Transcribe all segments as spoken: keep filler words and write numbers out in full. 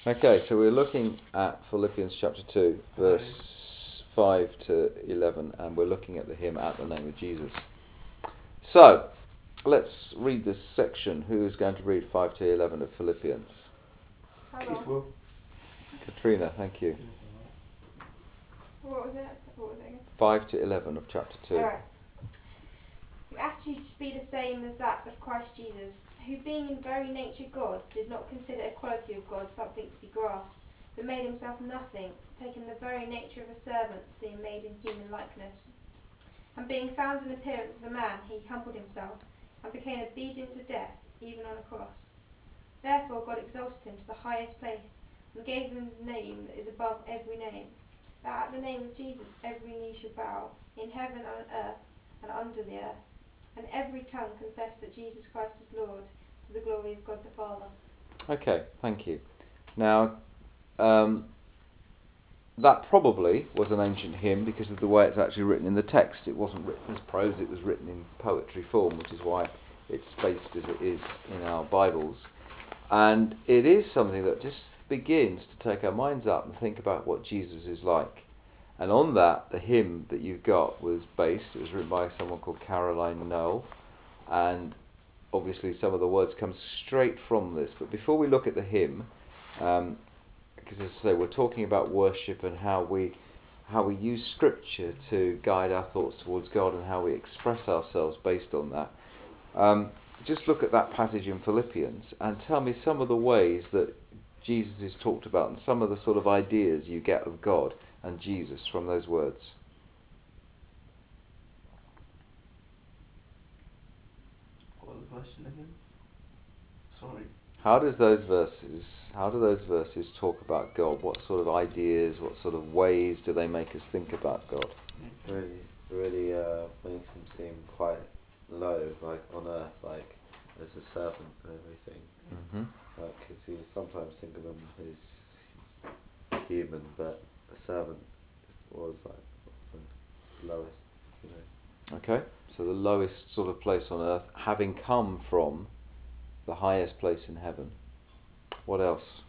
Okay, so we're looking at Philippians chapter two, verse five to eleven, and we're looking at the hymn At the Name of Jesus. So, let's read this section. Who is going to read five to eleven of Philippians? Keith will. Katrina, thank you. What was it? What was it again? five to eleven of chapter two. Alright. Your attitude should be the same as that of Christ Jesus, who being in very nature God, did not consider equality with God something to be grasped, but made himself nothing, taking the very nature of a servant, being made in human likeness. And being found in appearance as a man, he humbled himself, and became obedient to death, even on a cross. Therefore God exalted him to the highest place, and gave him the name that is above every name, that at the name of Jesus every knee should bow, in heaven and on earth, and under the earth, and every tongue confess that Jesus Christ is Lord, to the glory of God the Father. Okay, thank you. Now, um, that probably was an ancient hymn because of the way it's actually written in the text. It wasn't written as prose, it was written in poetry form, which is why it's spaced as it is in our Bibles. And it is something that just begins to take our minds up and think about what Jesus is like. And on that, the hymn that you've got was based, it was written by someone called Caroline Noel, and obviously some of the words come straight from this. But before we look at the hymn, um, because as I say, we're talking about worship and how we how we use Scripture to guide our thoughts towards God and how we express ourselves based on that. Um, just look at that passage in Philippians and tell me some of the ways that Jesus is talked about and some of the sort of ideas you get of God and Jesus from those words. What was the question again? Sorry. How does those verses how do those verses talk about God? What sort of ideas, what sort of ways do they make us think about God? Really, really uh, makes him seem quite low, like on earth, like as a servant and everything. Mm-hmm. Like, because you sometimes think of him as human, but a servant was like the lowest, you know. Okay, so the lowest sort of place on earth, having come from the highest place in heaven. What else?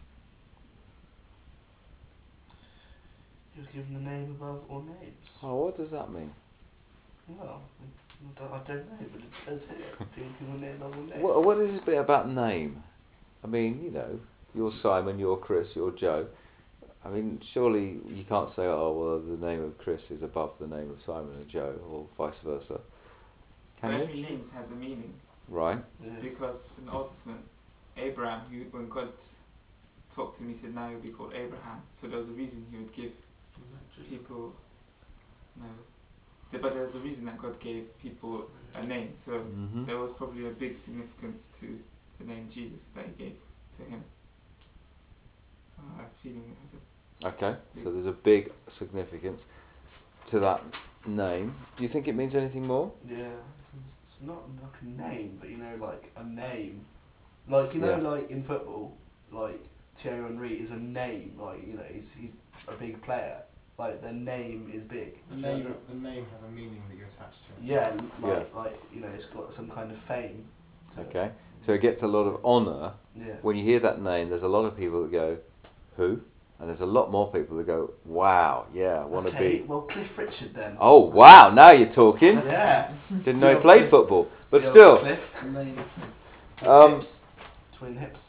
He was given the name above all names. Oh, what does that mean? Well, I don't, I don't know, but it says here, being given the name above all names. What, what is this bit about name? I mean, you know, you're Simon, you're Chris, you're Joe. I mean, surely you can't say, oh, well, the name of Chris is above the name of Simon and Joe, or vice versa. Can But you? every name has a meaning. Right. Yeah. Because in the Old Testament, Abraham, he, when God talked to him, he said, now you'll be called Abraham. So there was a reason he would give people, no, the, but there's a reason that God gave people a name. So Mm-hmm. there was probably a big significance to the name Jesus that he gave to him. Uh, I have a feeling it has a Okay, so there's a big significance to that name. Do you think it means anything more? Yeah, it's, it's not like a name, but you know, like a name. Like, you know, Yeah. like in football, like Thierry Henry is a name, like, you know, he's, he's a big player. Like, their name is big. The Do you know name, what I mean? the name has a meaning that you attach to it. Yeah, like, Yeah. like, you know, it's got some kind of fame to it. Okay, so it gets a lot of honour. Yeah. When you hear that name, there's a lot of people that go, who? And there's a lot more people that go, wow, yeah, I want to Okay, be. well, Cliff Richard then. Oh, wow, now you're talking. Yeah. Didn't know he played Cliff. football. But The old still, Cliff. The name. um, Hips. Twin hips.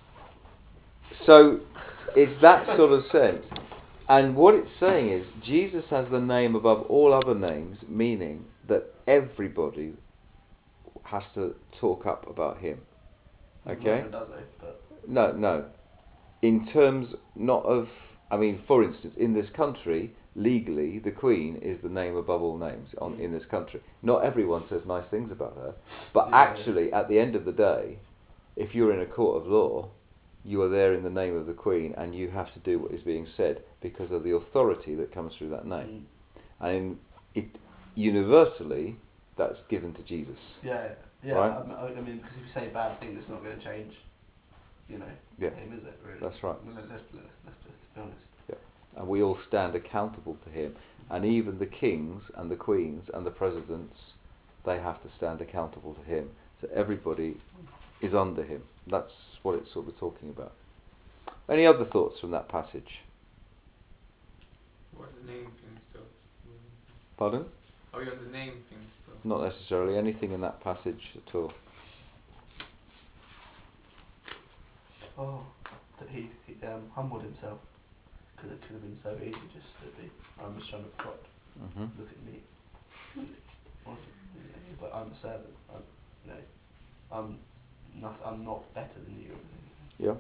so it's that sort of sense. And what it's saying is, Jesus has the name above all other names, meaning that everybody has to talk up about him. Okay? No, does it? But No, no. In terms not of, I mean, for instance, in this country, legally, the Queen is the name above all names on in this country. Not everyone says nice things about her, but Yeah. actually, at the end of the day, if you're in a court of law, you are there in the name of the Queen, and you have to do what is being said because of the authority that comes through that name. Mm. And in, it universally, that's given to Jesus. Yeah, yeah. Right. I, I mean, because if you say bad things, it's not going to change. You know. Yeah. Him, is it really? That's right. Well, let's, let's, let's just be honest. And we all stand accountable to him. And even the kings and the queens and the presidents, they have to stand accountable to him. So everybody is under him. That's what it's sort of talking about. Any other thoughts from that passage? What the name thing still? Pardon? Are we on the name thing still? Not necessarily. Anything in that passage at all? Oh, that he, he um, humbled himself. Because it could have been so easy just to be, I'm just trying to God. Mm-hmm. Look at me. Wasn't, you know, he's like, I'm a servant. I'm, you know, I'm not, I'm not better than you. Yeah.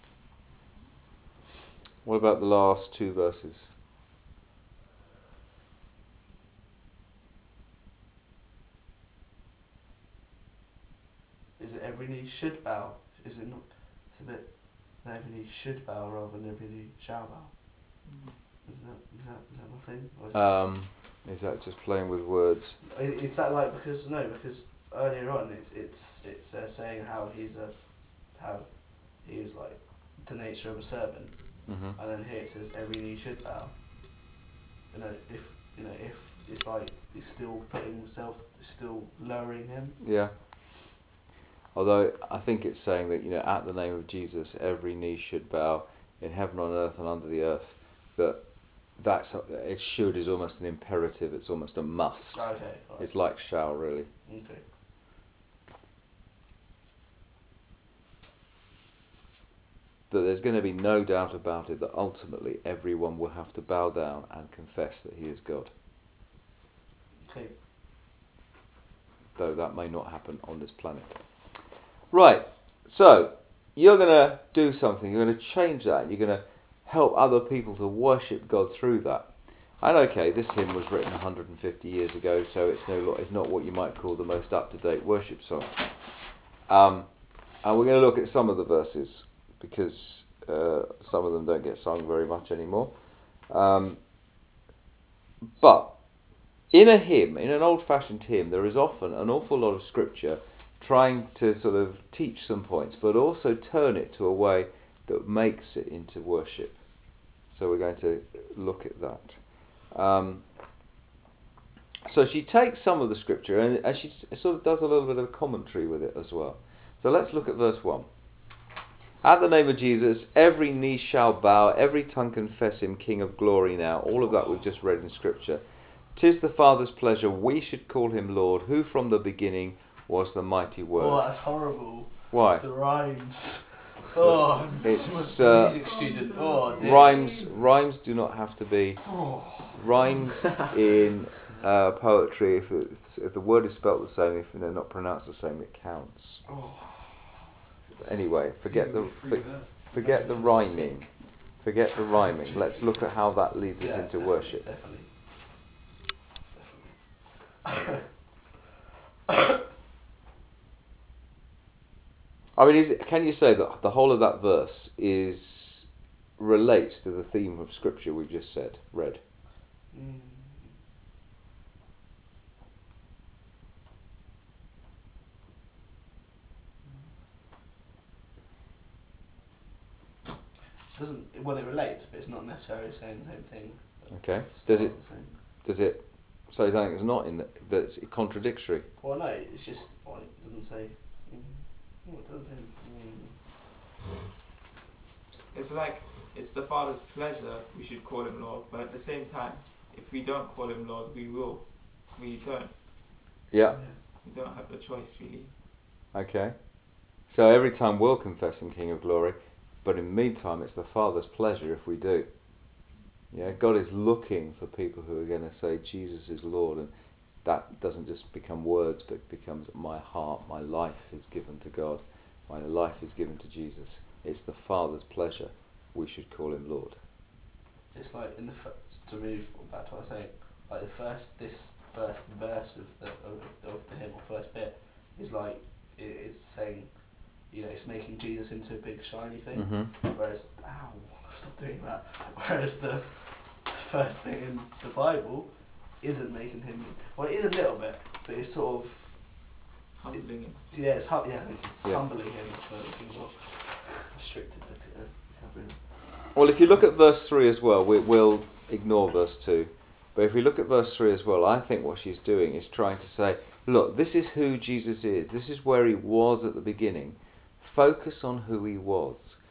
What about the last two verses? Is it every knee should bow? Is it not? It's a bit. That every knee should bow rather than every knee shall bow. Is that is that is that my thing? Or is, Um, is that just playing with words? it, is that like because no because earlier on it's it's it's uh, saying how he's a how he is like the nature of a servant, Mm-hmm. and then here it says every knee should bow. You know if you know if it's like he's still putting himself still lowering him. Yeah. Although I think it's saying that, you know, at the name of Jesus, every knee should bow in heaven, on earth, and under the earth. That that's it. Should is almost an imperative. It's almost a must. Okay. Right. It's like shall, really. Okay. That there's going to be no doubt about it that ultimately everyone will have to bow down and confess that he is God. Okay. Though that may not happen on this planet. Right, so you're going to do something, you're going to change that, you're going to help other people to worship God through that. And okay, this hymn was written one hundred fifty years ago, so it's no, it's not what you might call the most up-to-date worship song. Um, and we're going to look at some of the verses, because uh, some of them don't get sung very much anymore. Um, but in a hymn, in an old-fashioned hymn, there is often an awful lot of scripture trying to sort of teach some points, but also turn it to a way that makes it into worship. So we're going to look at that. Um, so she takes some of the scripture and, and she sort of does a little bit of commentary with it as well. So let's look at verse one. At the name of Jesus, every knee shall bow, every tongue confess him King of glory now. All of that we've just read in scripture. 'Tis the Father's pleasure we should call him Lord, who from the beginning was the mighty word. Oh, that's horrible. Why? The rhymes. Oh, It's, I'm a uh, music student. Oh, dear. Rhymes rhymes do not have to be rhymes in uh, poetry. If it's, if the word is spelt the same, if they're not pronounced the same, it counts. Oh. Anyway, forget the for, forget the rhyming. Forget the rhyming. Let's look at how that leads us Yeah, into definitely, worship. Definitely. I mean, is it, can you say that the whole of that verse is relates to the theme of scripture we've just said, read? Mm. Doesn't well it relates, but it's not necessarily saying the same thing. Okay. It's Does not it? the same. Does it say something that's not in the, that's contradictory? Well, no, it's just well, it doesn't say. Mm, oh, it doesn't say. Mm. It's like it's the Father's pleasure we should call him Lord, but at the same time, if we don't call him Lord, we will. We don't. Yeah. We don't have the choice, really. Okay. So every time we'll confess him King of glory, but in the meantime it's the Father's pleasure if we do. Yeah, God is looking for people who are going to say Jesus is Lord, and that doesn't just become words, but becomes my heart, my life is given to God, my life is given to Jesus. It's the Father's pleasure we should call him Lord. It's like in the first, to move back to what I was saying, like the first this first verse of the of, of the hymn or first bit is like it, it's saying, you know, it's making Jesus into a big shiny thing. Mm-hmm. Whereas, ow, stop doing that. Whereas the first bit in the Bible isn't making him. Well, it is a little bit, but it's sort of. Humbling him. Yeah, it's hum- yeah, it's Yeah. humbling him. So people restricted the uh, vocabulary. Well, if you look at verse three as well, we, we'll ignore verse two. But if we look at verse three as well, I think what she's doing is trying to say, look, this is who Jesus is. This is where he was at the beginning. Focus on who he was.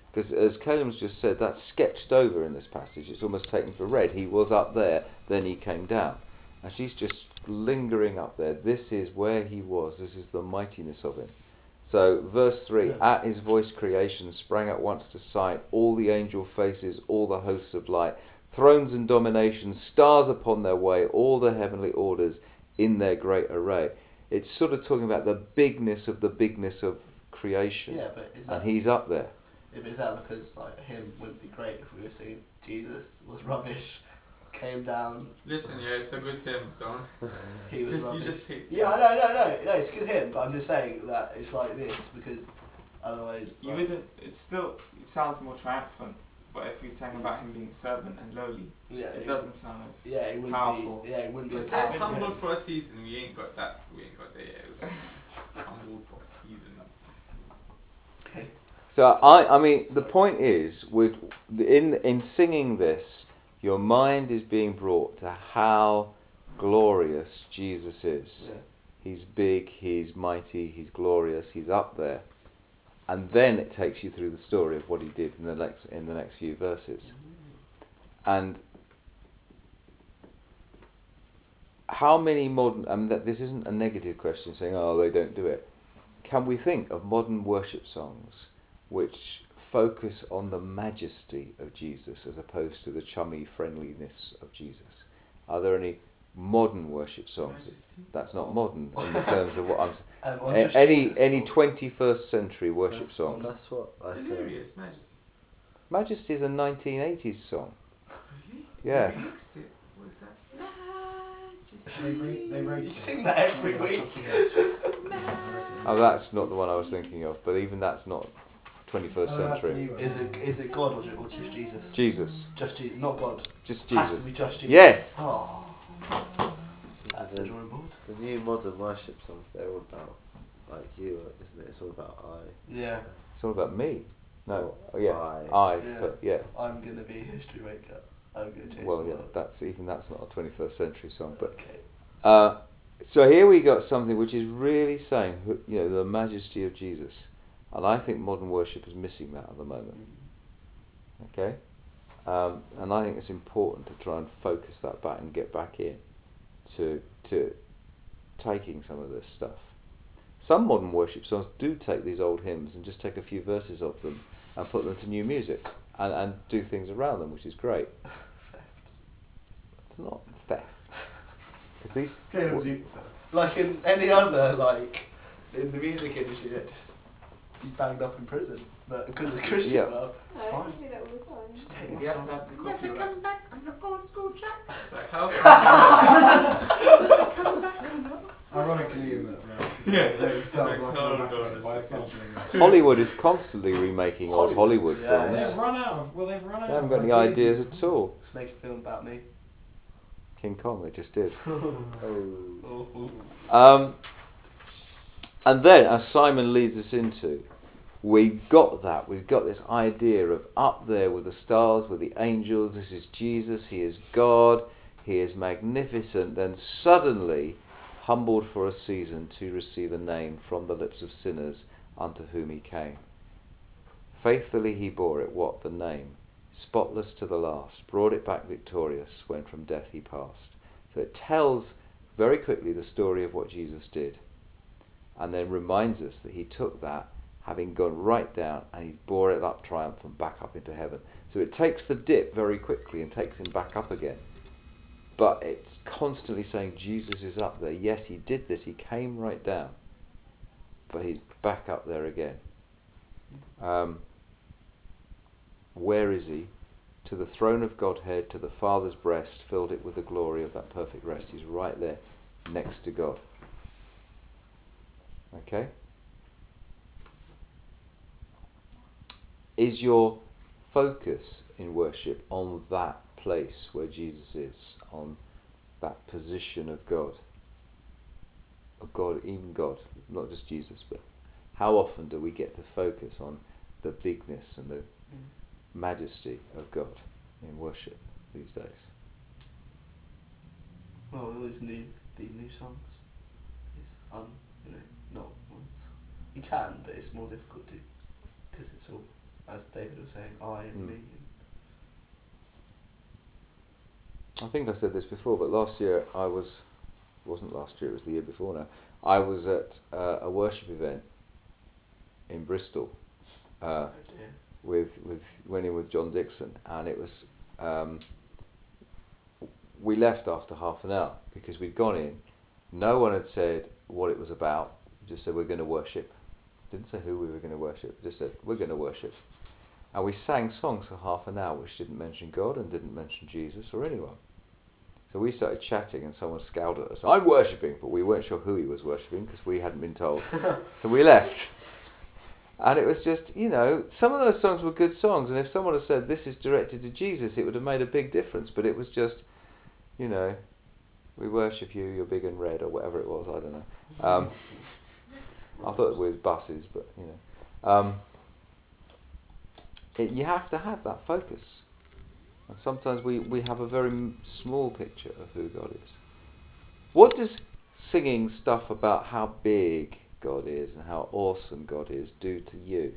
Because as Caleb's just said, that's sketched over in this passage. It's almost taken for read. He was up there, then he came down. And she's just lingering up there. This is where he was. This is the mightiness of him. So, verse three, Yeah. at his voice creation sprang at once to sight, all the angel faces, all the hosts of light, thrones and dominations, stars upon their way, all the heavenly orders in their great array. It's sort of talking about the bigness of the bigness of creation. Yeah, but is And that, he's up there. if is that because like him wouldn't be great if we were saying Jesus was rubbish, came down, Listen, yeah, it's a good hymn, don't. he was Just, you rubbish. just hate. Yeah, I know, no, no, no, it's good him, but I'm just saying that it's like this because otherwise. You like, wouldn't. It still. It sounds more triumphant. But if we sang about him being servant and lowly, Yeah, it doesn't sound as. Yeah, it wouldn't powerful. be. Yeah, it wouldn't be. It as says powerful. humbled for a season. We ain't got that. We ain't got that yet. It was humbled for a season. Okay. So I, I mean, the point is, with in in singing this, your mind is being brought to how glorious Jesus is. Yeah. He's big, he's mighty, he's glorious, he's up there, and then it takes you through the story of what he did in the next in the next few verses, and how many modern. I mean, that this isn't a negative question saying, oh, they don't do it. Can we think of modern worship songs which focus on the majesty of Jesus as opposed to the chummy friendliness of Jesus? Are there any modern worship songs? Majesty? That's not modern in the terms of what I'm saying. Um, or A- just any Jesus any or- twenty-first century worship That's, songs. that's what I think. Delirious Majesty. Majesty is a nineteen eighties song. Really? Yeah. They remixed it. What is that? They, wrote- they wrote You it. sing that every week. Oh, that's not the one I was thinking of, but even that's not twenty-first Oh, that's a century. new one. Is it is it God or ju- or just Jesus? Jesus. Just Jesus, not God. Just Has to Jesus. be just Jesus. Yes! Oh. That's the the, drawing board. the new modern worship songs, they're all about, like you, isn't it? It's all about I. Yeah. It's all about me. No. Oh, yeah. I. I. Yeah. But yeah. I'm gonna be a history maker. I'm gonna change Well, the yeah. world. That's even that's not a twenty-first century song. But Okay. uh, so here we got something which is really saying, who- you know, the majesty of Jesus, and I think modern worship is missing that at the moment. Okay, um, and I think it's important to try and focus that back and get back in to to taking some of this stuff. Some modern worship songs do take these old hymns and just take a few verses of them and put them to new music and, and do things around them, which is great. Theft. It's not theft. Because these Caleb's you- Like in any other like in the music industry, that just be banged up in prison. But because it's Christian, Yeah. well, it's No, I fine. do that all the time. Just take my You have song. to have the copyright. back on the old school track. It's like how Ironically, in that, right? Yeah. They sound Like, like hold a on a by second. something. Hollywood is constantly remaking old Hollywood Yeah, films. yeah. They've run out of. Well, they've run out. They haven't of got any ideas ideas. at all. Let's make a film about me. King Kong, they just did. Oh. Oh, oh. Um, and then, as Simon leads us into, we've got that. We've got this idea of up there with the stars, with the angels. This is Jesus. He is God. He is magnificent. Then suddenly, humbled for a season to receive a name from the lips of sinners unto whom he came. Faithfully he bore it, what? The name. Spotless to the last. Brought it back victorious when from death he passed. So it tells very quickly the story of what Jesus did. And then reminds us that he took that, having gone right down, and he bore it up triumphant back up into heaven. So it takes the dip very quickly and takes him back up again. But it's constantly saying Jesus is up there. Yes, he did this. He came right down. But he's back up there again. Um, where is he? To the throne of Godhead, to the Father's breast, filled it with the glory of that perfect rest. He's right there next to God. Okay? Is your focus in worship on that place where Jesus is, on that position of God? Of God, even God, not just Jesus, but how often do we get to focus on the bigness and the majesty of God in worship these days? Well, all these new these new songs. It's um, you know, not ones. You can, but it's more difficult to, because it's all as David was saying, I and Mm. me. I think I said this before, but last year I was, wasn't last year, it was the year before now, I was at uh, a worship event in Bristol uh, Oh dear. with, with, went in with John Dixon, and it was, um, we left after half an hour because we'd gone in, no one had said what it was about, just said we're going to worship. Didn't say who we were going to worship, just said we're going to worship. And we sang songs for half an hour which didn't mention God and didn't mention Jesus or anyone. So we started chatting and someone scowled at us. I'm worshipping, but we weren't sure who he was worshipping because we hadn't been told. So we left. And it was just, you know, some of those songs were good songs, and if someone had said this is directed to Jesus, it would have made a big difference. But it was just, you know, we worship you, you're big and red, or whatever it was, I don't know. Um, I thought it was buses, but, you know. Um, it, you have to have that focus. And sometimes we, we have a very m- small picture of who God is. What does singing stuff about how big God is and how awesome God is do to you?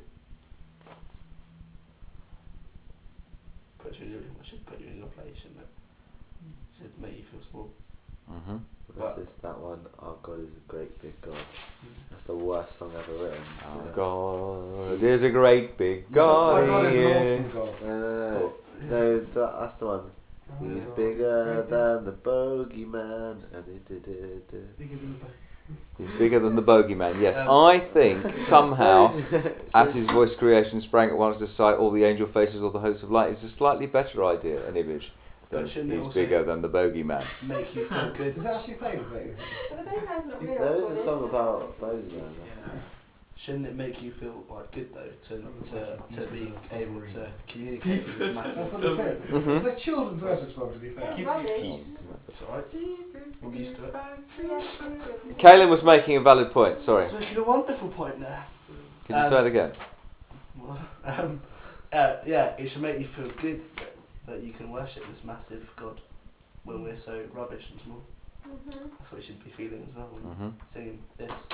Put you in, I should put you in your place, shouldn't it? Should make you feel small. Mm-hmm. This is that one, Our God is a Great Big God. That's the worst song ever written. Our Yeah. God is a great big God. My God he is an is. awesome God. No, no, no. No, that, that's the one. He's bigger than the bogeyman. And it did it. Bigger than the He's bigger than the bogeyman. Yes, Um, I think somehow, as his voice creation sprang at once to sight all the angel faces or the hosts of light, is a slightly better idea, an image. Than But shouldn't it he's also bigger than the bogeyman. make you feel good? Does it actually say the thing? But the bogeyman's not real. There is a God, song it? about bogeyman. Yeah. Shouldn't it make you feel like good though to to, to be able to communicate with this That's massive? what it says. Mhm. It's a children's version song, to be fair. It's Give rubbish. you peace. It's alright. I'm used to it. Yeah, it's good. Kaylin was making a valid point, sorry. It's making a wonderful point there. Can you Um, say it again? Well, um, uh, yeah, it should make you feel good that, that you can worship this massive God when we're so rubbish and small. Mhm. That's what you should be feeling as well when Mm-hmm. singing this.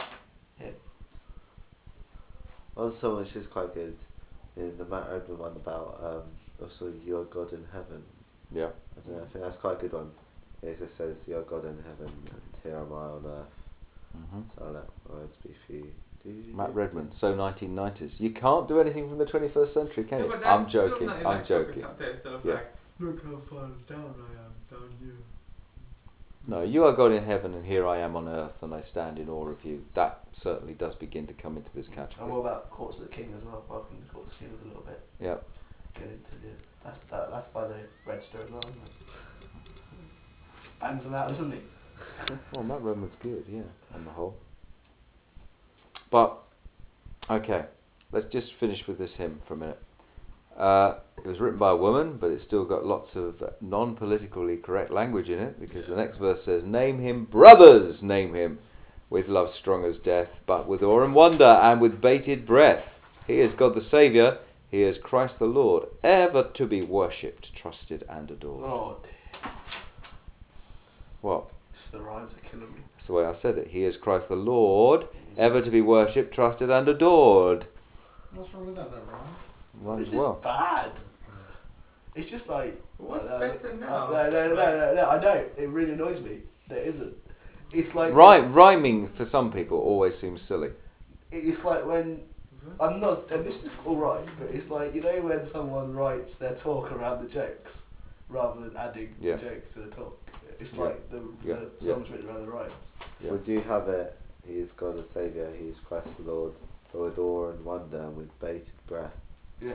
One song which is quite good is the Matt Redman one about um, also your God in heaven. Yeah. I don't know, I think that's quite a good one. It just says, your God in heaven, and here am I on earth, Mm-hmm. so I'll let words be few. Matt Redman, so nineteen nineties. You can't do anything from the twenty-first century, can Yeah, you? but I'm that's still joking, not I'm like joking. focus up there instead of Yeah. like, look how far down I am, down here. No, you are God in heaven and here I am on earth and I stand in awe of you. That certainly does begin to come into this And category. what about Courts of the King as well? Welcome to Courts of the King was a little bit. Yeah. Get into the that's that, that's by the Register as well, isn't it? Bangs them out, doesn't he? Well, Matt Redman's good, yeah, on the whole. But, okay, let's just finish with this hymn for a minute. Uh, it was written by a woman, but it's still got lots of uh, non-politically correct language in it, because the next verse says, name him, brothers, name him, with love strong as death, but with awe and wonder, and with bated breath. He is God the Saviour, he is Christ the Lord, ever to be worshipped, trusted, and adored. Oh dear. What? It's the rhymes are killing me. That's the way I said it. He is Christ the Lord, ever to be worshipped, trusted, and adored. What's wrong with that, that rhyme? Rhymes This is well. bad. It's just like What's uh, better uh, now? No, no, no, no, no, I know. It really annoys me. There isn't. It's like Rhyme, rhyming for some people always seems silly. it's like when I'm not, and this is all right, but it's like you know when someone writes their talk around the jokes rather than adding Yeah. the jokes to the talk. It's Yeah. like the, Yeah. the songs written around the rhymes. Yeah. Would you have it, he is God the Saviour, he is Christ the Lord, with awe and wonder, and with bated breath. Yeah.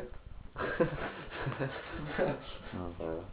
Oh. Uh,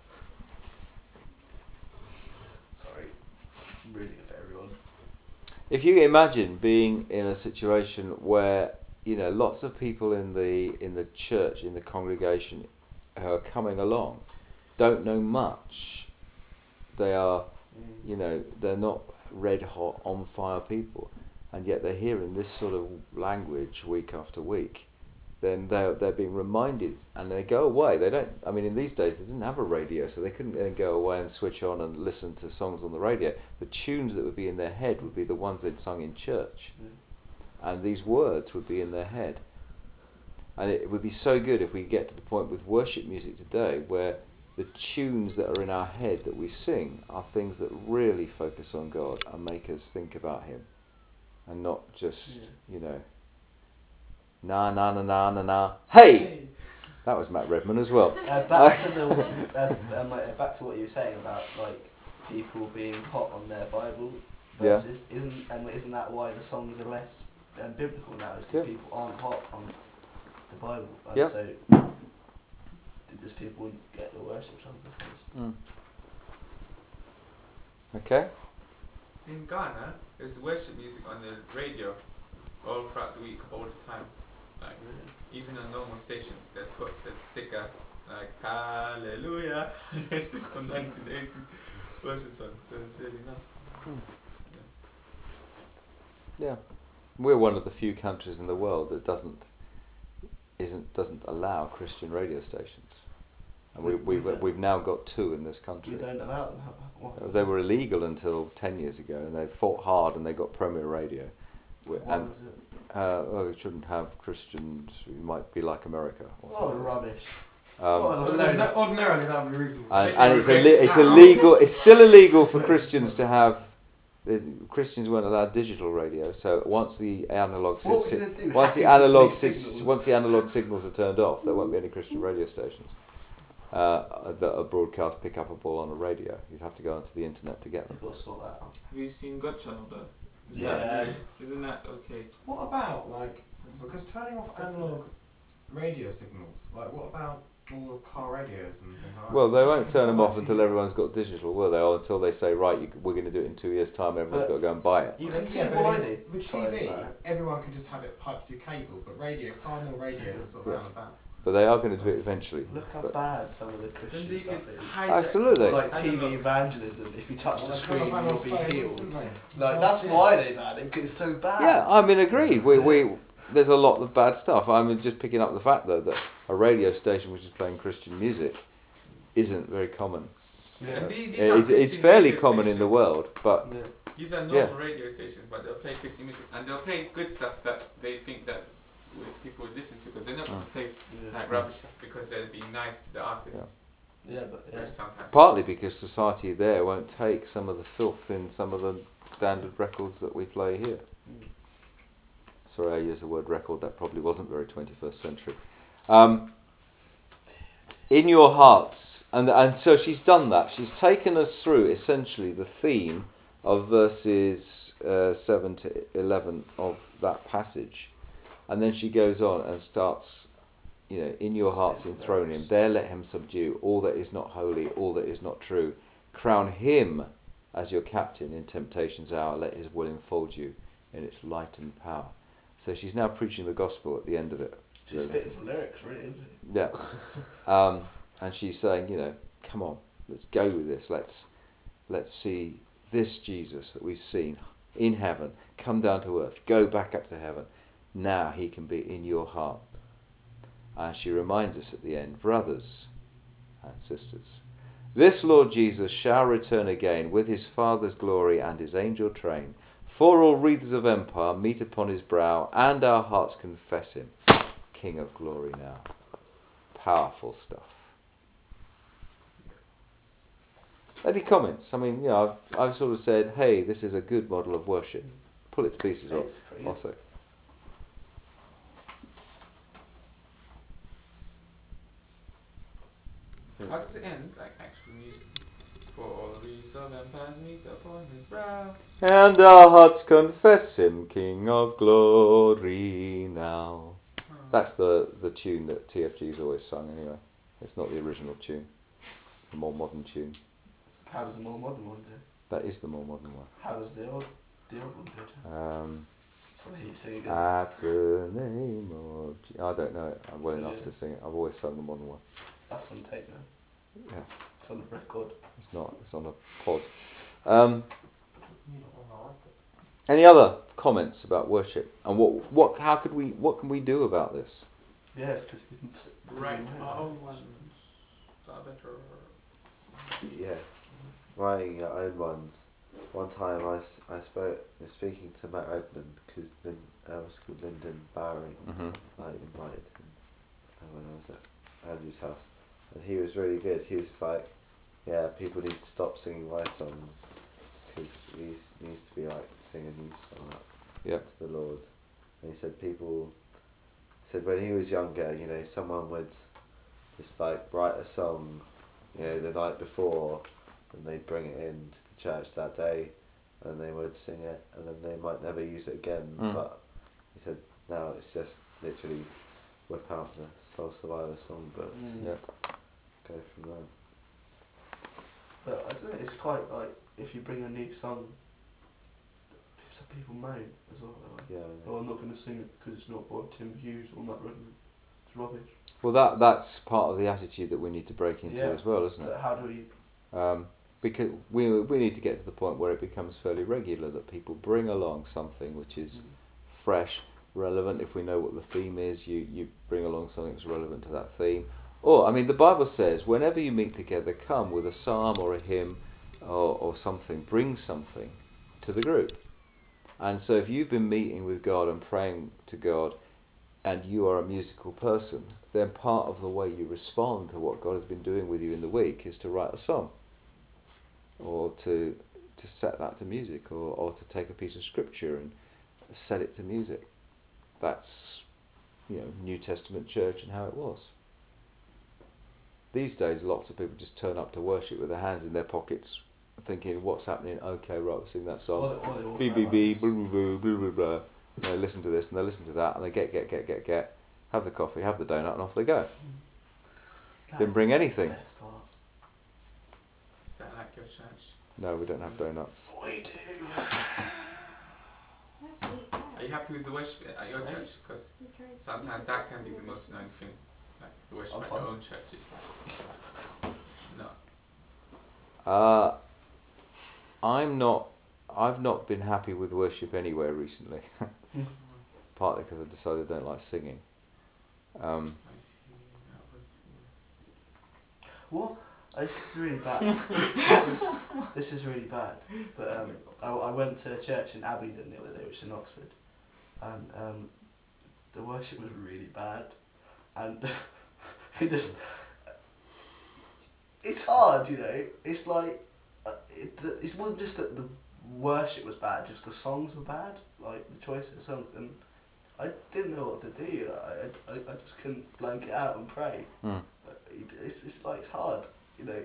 Sorry, I'm reading it for everyone. If you imagine being in a situation where you know lots of people in the in the church, in the congregation, who are coming along, don't know much. They are, you know, they're not red hot on fire people, and yet they're hearing this sort of language week after week. Then they're they're being reminded, and they go away. They don't. I mean, in these days, they didn't have a radio, so they couldn't then go away and switch on and listen to songs on the radio. The tunes that would be in their head would be the ones they'd sung in church, Yeah. and these words would be in their head. And it would be so good if we get to the point with worship music today where the tunes that are in our head that we sing are things that really focus on God and make us think about Him, and not just, Yeah. you know, na na na na na na. Hey, that was Matt Redman as well. Uh, back to the uh, um, like, back to what you were saying about like people being hot on their Bible Yeah. verses. Isn't and isn't that why the songs are less um, biblical now? Is because Yeah. people aren't hot on the Bible, and Yeah. so just people wouldn't get the worship songs. I suppose. Mm. Okay. In Ghana, there's worship music on the radio all throughout the week, all the time. Like even on normal stations, they put the sticker like Hallelujah. It's just some nineteen eighties worship song, so it's really nice. Yeah, we're one of the few countries in the world that doesn't isn't doesn't allow Christian radio stations, and we, we've We don't. we've now got two in this country. You don't allow them. Why? They were illegal until ten years ago, and they fought hard, and they got Premier Radio. We- Why And was it? uh, oh, we shouldn't have Christians. We might be like America. Or Oh, something. rubbish. Um, What a Ordinarily, load that, of- ordinarily that would be reasonable. and, Maybe and we're it's a rich li- it's now. illegal. It's still illegal for Christians to have. The Christians weren't allowed digital radio, so once the analog What si- were you gonna do? once the Hack into analog police sig- signals? once the analog signals are turned off, there won't be any Christian radio stations uh, that are broadcast pick-upable on a radio. You'd have to go onto the internet to get them. You've got to sort that out. Have you seen Godchild though? Is Yeah. That, isn't that okay? What about, like, because turning off analog radio signals, like, what about all the car radios and things like that? Well, they won't turn them off until everyone's got digital, will they? Or until they say, right, you, we're going to do it in two years' time. Everyone's But- got to go and buy it. You can see Yeah, but why with- they With tried T V, that. everyone can just have it piped through cable, but radio, car more radio is sort of Yeah. out of that. But they are going to do it eventually. Look how But- bad some of the Then Christian they stuff could is. hijack Absolutely. Like T V analog. evangelism, if you touch the Well, screen, that's kind you'll of be famous, healed. isn't it? Like, that's why they banned it, because it's so bad. Yeah, I mean, agreed. We, we, there's a lot of bad stuff. I mean, just picking up the fact, though, that a radio station which is playing Christian music isn't very common. Yeah. And these, these It's, are it's Christian fairly radio common in stations. the world, but Yeah. These are normal radio stations, but they'll play Christian music, and they'll play good stuff that they think that w- people would listen to, because they're not going to play Yeah. like rubbish stuff because they're being nice to the artist. Yeah, but yeah. Which sometimes partly because society there won't take some of the filth in some of the standard records that we play here. Mm. Sorry, I used the word record. That probably wasn't very twenty-first century. Um, in your hearts, and and so she's done that. She's taken us through essentially the theme of verses uh, seven to eleven of that passage, and then she goes on and starts, you know, in your hearts enthrone him. There let him subdue all that is not holy, all that is not true. Crown him as your captain in temptation's hour. Let his will enfold you in its light and power. So she's now preaching the gospel at the end of it. She's spitting some lyrics, really, isn't she? Yeah. Um, and she's saying, you know, come on, let's go with this. Let's let's see this Jesus that we've seen in heaven come down to earth, go back up to heaven. Now he can be in your heart. And she reminds us at the end, brothers and sisters, this Lord Jesus shall return again with his Father's glory and his angel train. For all wreaths of empire meet upon his brow, and our hearts confess him, King of glory now. Powerful stuff. Any comments? I mean, you know, I've, I've sort of said, hey, this is a good model of worship. Pull it to pieces off. It's pretty good. Also. how does it end? Like actual music. For all wreaths of empires meet upon his brow. And our hearts confess him, King of glory now. That's the, the tune that T F G's always sung anyway. It's not the original tune. The more modern tune. How does the more modern one do? That is the more modern one. How does the old, the old one do? Um, So I hear you sing again. at the name of... Je- I don't know it. I'm well enough Yeah. to sing it. I've always sung the modern one. That's on tape now. Yeah. It's on the record. It's not. It's on a pod. Um, any other comments about worship and what? What? How could we? What can we do about this? Yeah, because we can s- Write we our can- own ones. Are better. Yeah, writing your own ones. One time I, s- I spoke, was speaking to Matt Redman because Lin, uh, what's it called, Lyndon Barry, Mm-hmm. I invited him. when I was at Andrew's house, and he was really good. He was just like, yeah, people need to stop singing my songs because we needs to be like sing a new song up Yeah. to the Lord. And he said people said when he was younger, you know, someone would just like write a song, you know, the night before, and they'd bring it in to the church that day, and they would sing it, and then they might never use it again. Mm. But he said now it's just literally whip out the Soul Survivor songbook, Mm. Yeah. go from there. But I don't know, it's quite like if you bring a new song, some people moan as well. They're like, Yeah. oh, I'm not going to sing it because it's not by Tim Hughes or Matt Redman. It's rubbish. Well, that that's part of the attitude that we need to break into Yeah. as well, isn't it? But how do we? Um, because we we need to get to the point where it becomes fairly regular that people bring along something which is fresh, relevant. If we know what the theme is, you, you bring along something that's relevant to that theme. Or, I mean, the Bible says, whenever you meet together, come with a psalm or a hymn or, or something, bring something to the group. And so if you've been meeting with God and praying to God and you are a musical person, then part of the way you respond to what God has been doing with you in the week is to write a song or to to set that to music, or, or to take a piece of scripture and set it to music. That's, you know, New Testament church and how it was. These days, lots of people just turn up to worship with their hands in their pockets, thinking, "What's happening? Okay, right, we'll sing that song. Or they- or they walk B around B like B, this. blah blah blah blah blah blah." And they listen to this and they listen to that and they get get get get get, have the coffee, have the donut, and off they go. That's Didn't bring anything. The best part. Is that like your church? No, we don't have donuts. We do. That's really sad. Are you happy with the worship at your church? Because We tried to sometimes keep that it can be the most consistent. annoying thing. Like the worship I'm at fine. your own church is like, no. Uh, I'm not. I've not been happy with worship anywhere recently. Partly because I decided I don't like singing. Um, I see. That was. What? Oh, this is really bad. this, is, this is really bad. But um, I, I went to a church in Abingdon the other day, which is in Oxford, and um, the worship was really bad, and it just it's hard, you know. It's like uh, it, it wasn't just that the worship was bad, just the songs were bad, like the choice of songs, and I didn't know what to do. I I, I just couldn't blank it out and pray. mm. It's, it's like it's hard, you know.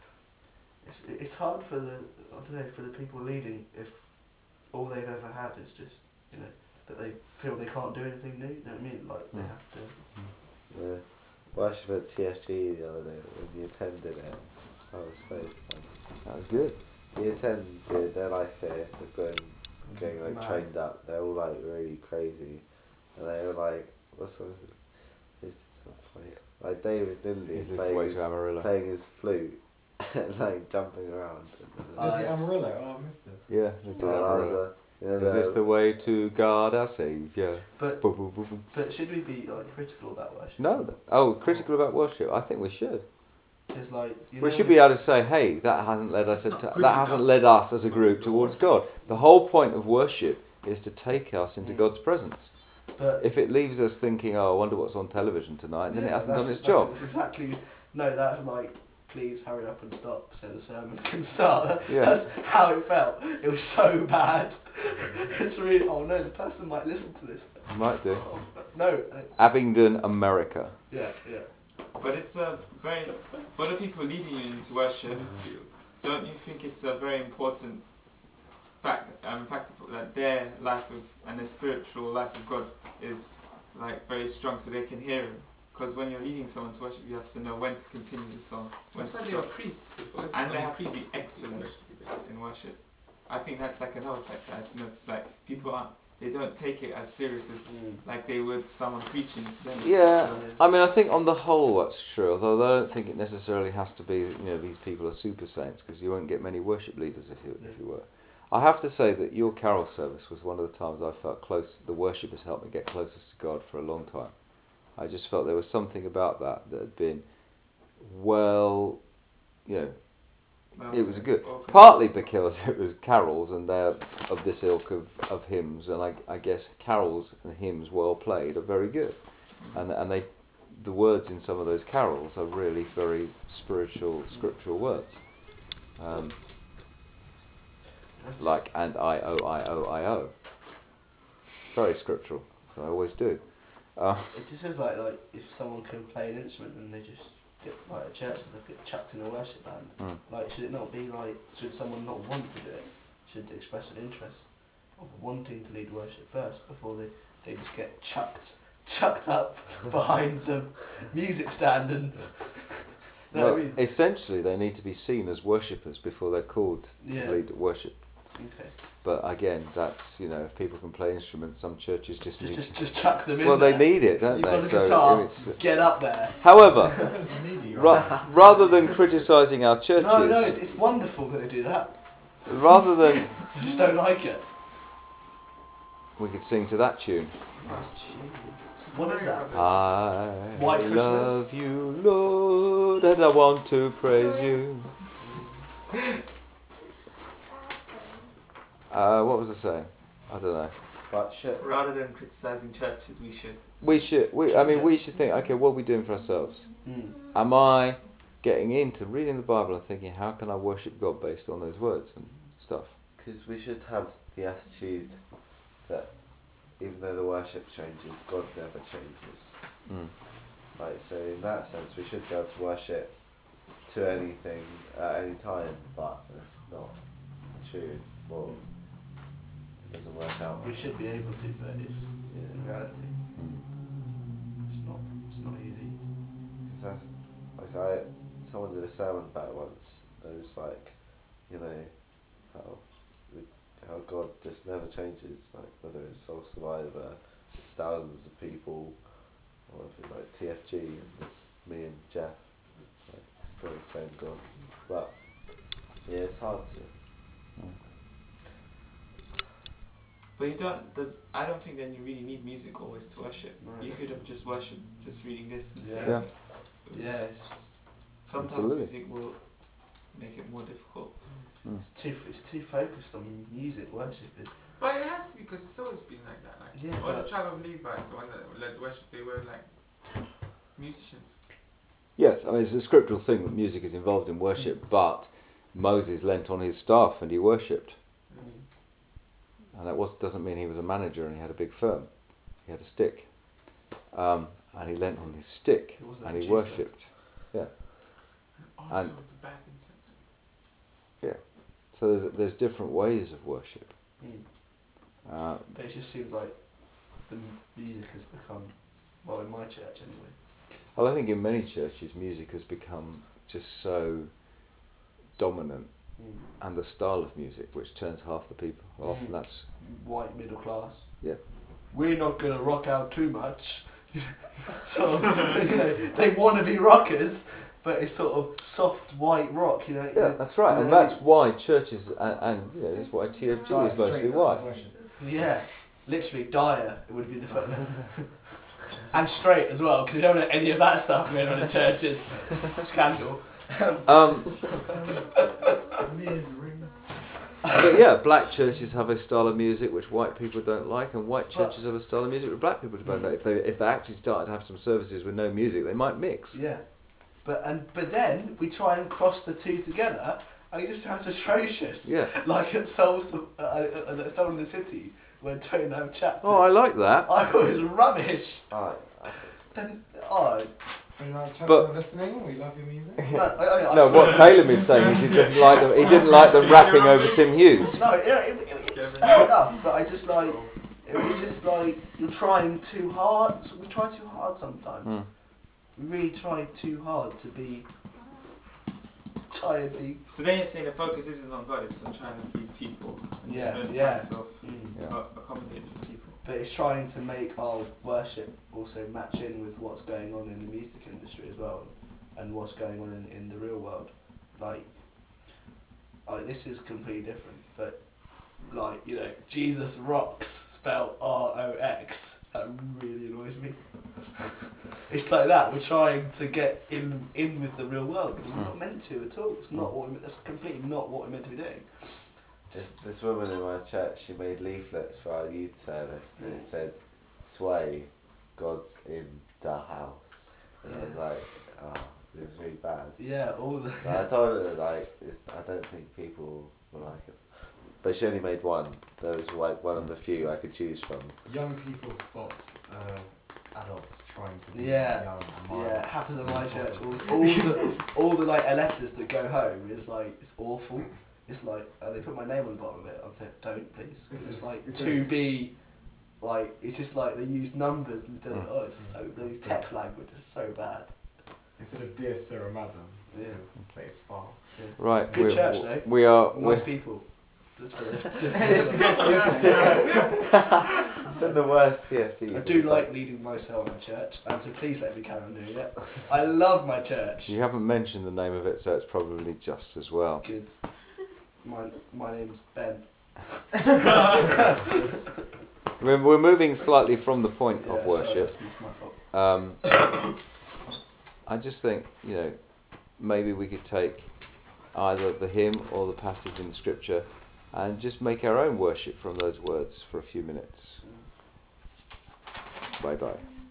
It's it's hard for the I don't know for the people leading if all they've ever had is just, you know, that they feel they can't do anything new. You know what I mean? Like they Mm. have to. Yeah. Worship at T F G the other day when you attended it. That was so fun. That was good. The attended, they're like uh, they've got getting like Mad. trained up. They're all like really crazy, and they were like, what's what was it? Who's this one playing? Like David Lindley He's is the way playing, to Amarillo. playing his flute, and like jumping around. Uh, Is it Amarillo? Oh, I missed this. Yeah, they do And I was, Amarillo. uh, you know, Is this the way to God our Saviour? But Boom, boom, boom, boom. but should we be like critical about worship? No. th- Oh, critical about worship. I think we should. Because like you We know should be able to say, "Hey, that hasn't led us. It's Into, not good that hasn't enough. led us as a group towards God." The whole point of worship is to take us into Mm. God's presence. But If it leaves us thinking, "Oh, I wonder what's on television tonight," then it yeah, hasn't that's- done its that's- job. That's exactly. No, that's like. Please hurry up and stop so the sermon can start. Yeah. That's how it felt. It was so bad. It's really. Oh no, the person might listen to this. You might do. Oh, no. uh, Abingdon, America. Yeah, yeah. But it's a very, for the people leading you into worship, don't you think it's a very important fact, um, factor for, that their life of and their spiritual life of God is like very strong, so they can hear Him. Because when you're leading someone to worship, you have to know when to continue the song, when That's to why they are stop, priests as well. and they Only have to be priests excellent worship together. in worship. I think that's like another factor I've noticed. Like people aren't, they don't take it as serious as like they would someone preaching to them. Yeah, So, I mean, I think on the whole that's true. Although I don't think it necessarily has to be. You know, these people are super saints, because you won't get many worship leaders if you if you were. I have to say that your carol service was one of the times I felt close. The worship has helped me get closest to God for a long time. I just felt there was something about that that had been, well, you know, Well, it was good. okay. Partly because it was carols and they're of this ilk of, of hymns, and I, I guess carols and hymns well played are very good, and and they the words in some of those carols are really very spiritual, scriptural words. Um, like and I O I O I O. Very scriptural. So I always do. Uh, It just feels like like if someone can play an instrument and they just get like a church and they get chucked in a worship band. Mm. Like should it not be like should someone not want to do it? Should they express an interest of wanting to lead worship first before they, they just get chucked chucked up behind the music stand and you know well, what I mean? essentially, they need to be seen as worshippers before they're called Yeah. to lead worship. Okay. But again, that's, you know, if people can play instruments, some churches just Just need just to. just chuck them in Well, there. they need it, don't You've they? got a So guitar, it's, get up there. however, Needy, right? ra- rather than criticising our churches, No, no, it's, it's wonderful that they do that. rather than I just don't like it. we could sing to that tune. What is that? I White Christmas? love you, Lord, and I want to praise you. Uh, what was I saying? I don't know. But shit. Rather than criticising churches, we should. We should. We, I mean, we should think. Okay, what are we doing for ourselves? Mm. Am I getting into reading the Bible and thinking, how can I worship God based on those words and stuff? Because we should have the attitude that even though the worship changes, God never changes. Mm. Like, so in that sense, we should be able to worship to anything at any time, but that's not true. Well, it doesn't work out. We should be able to, but it's in reality, it's not. It's not easy. Because that's, like, I, someone did a sermon about it once, and it was like, you know, how how God just never changes, like whether it's Soul Survivor, it's thousands of people, or if it's like T F G and it's me and Jeff, like still the same God. But yeah, it's hard to. But you don't. Does I don't think then you really need music always to worship. No. You could have just worshipped just reading this and Yeah. singing. Yeah. it. Yeah, it's, Sometimes Absolutely. music will make it more difficult. it's too. It's too focused on music. Worship is. But it has to be because it's always been like that. Like, Yeah, all the but- tribe of Levites, the one that led worship, they were like musicians. Yes, I mean, it's a scriptural thing that music is involved in worship, but Moses leant on his staff and he worshipped. Mm. And that was doesn't mean he was a manager and he had a big firm. He had a stick. Um, and he leant on his stick He wasn't and a he chief, worshipped. And also And- the bad incense. So there's, there's different ways of worship. Mm. Uh, But it just seems like the m- music has become, well, in my church anyway. well, I think in many churches music has become just so dominant, Mm. and the style of music which turns half the people off, Mm. and that's White middle class. Yeah. We're not gonna rock out too much. So you know, they want to be rockers, but it's sort of soft white rock. You know. yeah, that's right, and that's why churches and, and you know, that's why T F G is mostly white. Yeah, literally dire. It would be the first. And straight as well, because you don't want any of that stuff going on in churches. Scandal. Um, but yeah, black churches have a style of music which white people don't like, and white churches have a style of music which black people don't like. If they if they actually started to have some services with no music, they might mix. Yeah, but and but then we try and cross the two together, and it just sounds atrocious. Yeah. Like at Souls, uh, uh, at Soul in the City, when Tony and I have chat. Oh, I like that. I thought it was rubbish. Alright, I Then oh Are you like, But- for listening? We love your music. no, I, I, No, what Caleb is saying is he doesn't like them. He didn't like them rapping over Tim Hughes. No, it, it, it, it's fair enough, but I just like it was just like you're trying too hard. So we try too hard sometimes. Mm. We really try too hard to be. Try and be. So then you're saying the focus isn't on God; it's on trying to please people. And Yeah, different yeah. types of Mm. Yeah. uh, accommodate different people. But it's trying to make our worship also match in with what's going on in the music industry as well, and what's going on in, in the real world. Like, like this is completely different, but like you know, Jesus rocks, spelled R O X. That really annoys me. It's like that. We're trying to get in in with the real world, but we're not meant to at all. It's not what we, that's completely not what we're meant to be doing. This, this woman in my church, she made leaflets for our youth service, and it said, "Sway, God's in the house." And I was like, oh, it was really bad. Yeah, all the. So I told her like, it's, I don't think people will like it. But she only made one. That was like one of the few I could choose from. Young people spot uh, adults trying to be Yeah, young and mild. Yeah, it happens at my church. All, all the all the like letters that go home is like it's awful. It's like uh, they put my name on the bottom of it. I'm saying don't please. 'Cause it's like It's to a- be, like it's just like they use numbers instead of Mm. oh it's so the text language is so bad. Instead of dear sir or madam, Yeah. it's say it's far. Right. Good we're- church, though. We are. We're, Nice people. Just for the, just It's, for the, it's in the worst P F Ps. I do like leading myself in church, and so please let me carry on doing it. I love my church. you haven't mentioned the name of it, so it's probably just as well. Good. My my name's Ben. We're, we're moving slightly from the point Yeah, of sorry, worship. that's, that's my fault. Um, I just think, you know, maybe we could take either the hymn or the passage in the scripture and just make our own worship from those words for a few minutes. Bye bye.